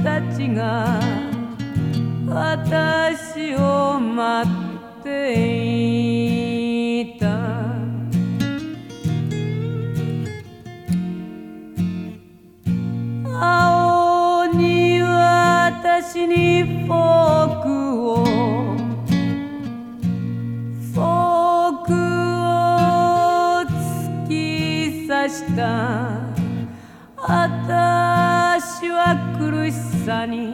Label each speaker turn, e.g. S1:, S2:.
S1: たちが私を待っていた。青に私にフォークを突き刺した。私は苦しさに